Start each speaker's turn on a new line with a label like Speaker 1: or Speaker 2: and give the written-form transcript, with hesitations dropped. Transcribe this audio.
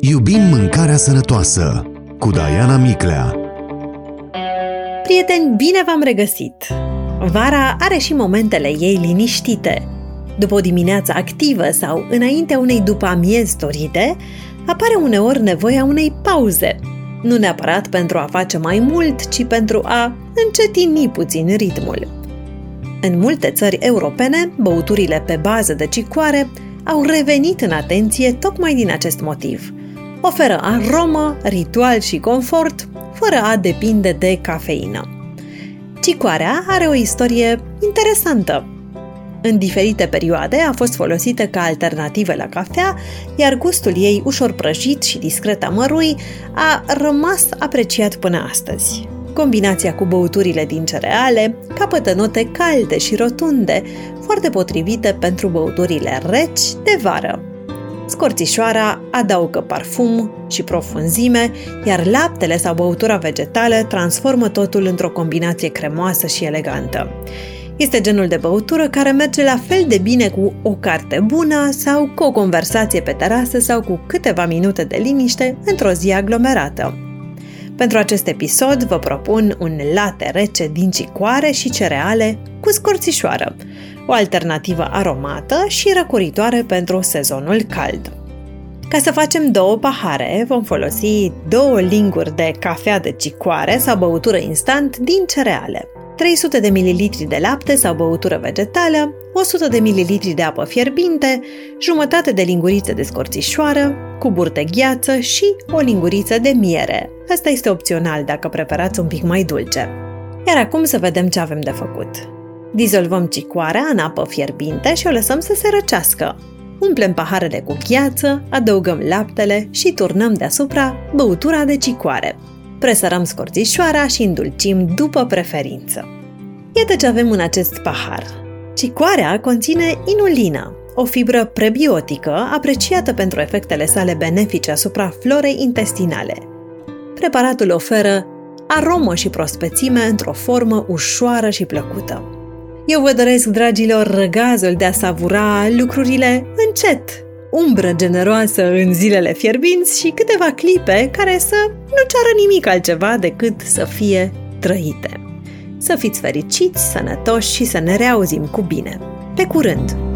Speaker 1: Iubim mâncarea sănătoasă cu Diana Miclea.
Speaker 2: Prieteni, bine v-am regăsit! Vara are și momentele ei liniștite. După o dimineață activă sau înaintea unei după-amiezi dorite, apare uneori nevoia unei pauze. Nu neapărat pentru a face mai mult, ci pentru a încetini puțin ritmul. În multe țări europene, băuturile pe bază de cicoare au revenit în atenție tocmai din acest motiv. Oferă aromă, ritual și confort, fără a depinde de cafeină. Cicoarea are o istorie interesantă. În diferite perioade a fost folosită ca alternativă la cafea, iar gustul ei ușor prăjit și discret amărui a rămas apreciat până astăzi. Combinația cu băuturile din cereale capătă note calde și rotunde, foarte potrivite pentru băuturile reci de vară. Scorțișoara adaugă parfum și profunzime, iar laptele sau băutura vegetală transformă totul într-o combinație cremoasă și elegantă. Este genul de băutură care merge la fel de bine cu o carte bună sau cu o conversație pe terasă sau cu câteva minute de liniște într-o zi aglomerată. Pentru acest episod vă propun un latte rece din cicoare și cereale cu scorțișoară, o alternativă aromată și răcoritoare pentru sezonul cald. Ca să facem 2 pahare, vom folosi 2 linguri de cafea de cicoare sau băutură instant din cereale, 300 de ml de lapte sau băutură vegetală, 100 de ml de apă fierbinte, jumătate de linguriță de scorțișoară, cuburi de gheață și o linguriță de miere. Asta este opțional dacă preferați un pic mai dulce. Iar acum să vedem ce avem de făcut. Dizolvăm cicoarea în apă fierbinte și o lăsăm să se răcească. Umplem paharele cu gheață, adăugăm laptele și turnăm deasupra băutura de cicoare. Presărăm scorțișoara și îndulcim după preferință. Iată ce avem în acest pahar. Cicoarea conține inulină, o fibră prebiotică apreciată pentru efectele sale benefice asupra florei intestinale. Preparatul oferă aromă și prospețime într-o formă ușoară și plăcută. Eu vă doresc, dragilor, răgazul de a savura lucrurile încet, umbră generoasă în zilele fierbinți și câteva clipe care să nu ceară nimic altceva decât să fie trăite. Să fiți fericiți, sănătoși și să ne reauzim cu bine. Pe curând!